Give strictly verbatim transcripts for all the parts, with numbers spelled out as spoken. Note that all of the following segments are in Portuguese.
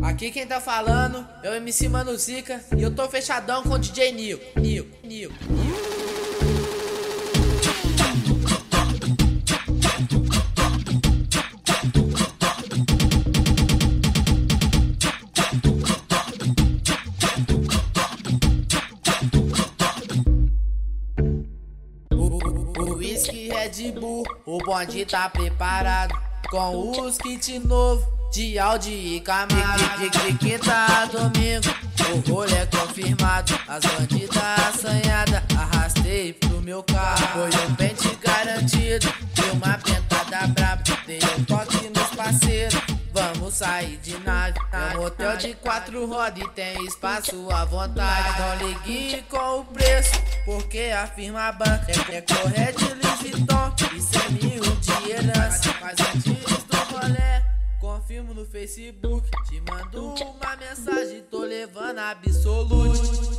Aqui quem tá falando é o M C Mano Zica e eu tô fechadão com o D J Nil. Nil, Nil, Nil. O whisky Red Bull, o bonde tá preparado com os kit novo de Audi e Camaro. De, de, de quinta a domingo, o rolê é confirmado. As bandidas assanhadas, arrastei pro meu carro. Foi um pente garantido e uma pentada braba. Dei um toque nos parceiros, vamos sair de nave. É um hotel de quatro rodas e tem espaço à vontade. Não ligue com o preço, porque a firma banca é, é correr de Louis Vuitton e cem mil de herança. Mas antes do rolê, confirmo no Facebook, te mando uma mensagem, tô levando absolute.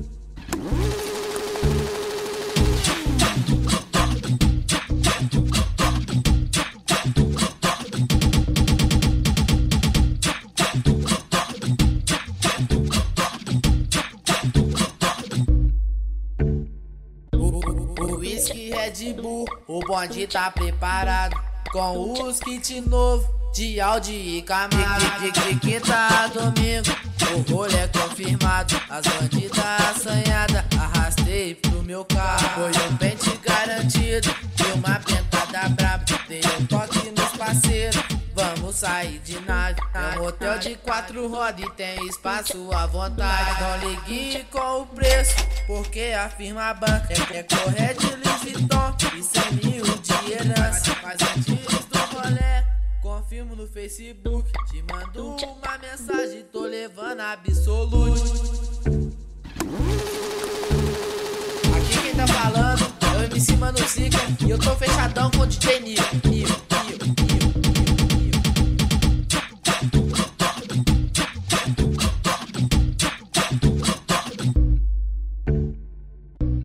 O whisky Red Bull, o bonde tá preparado com os kit novo de Audi e Camaro. De, de, de quinta a domingo, o rolê é confirmado. As bandidas assanhadas, arrastei pro meu carro. Foi um pente garantido e uma pentada braba. Dei um toque nos parceiros, vamos sair de nave. É um hotel de quatro rodas e tem espaço à vontade. Não ligue com o preço, porque a firma banca é, é correr de Louis Vuitton e cem mil de herança. Mas antes do rolê, confirmo no Facebook, te mando uma mensagem, tô levando absolute. Aqui quem tá falando é o M C Mano Zica e eu tô fechadão com o D J Nil.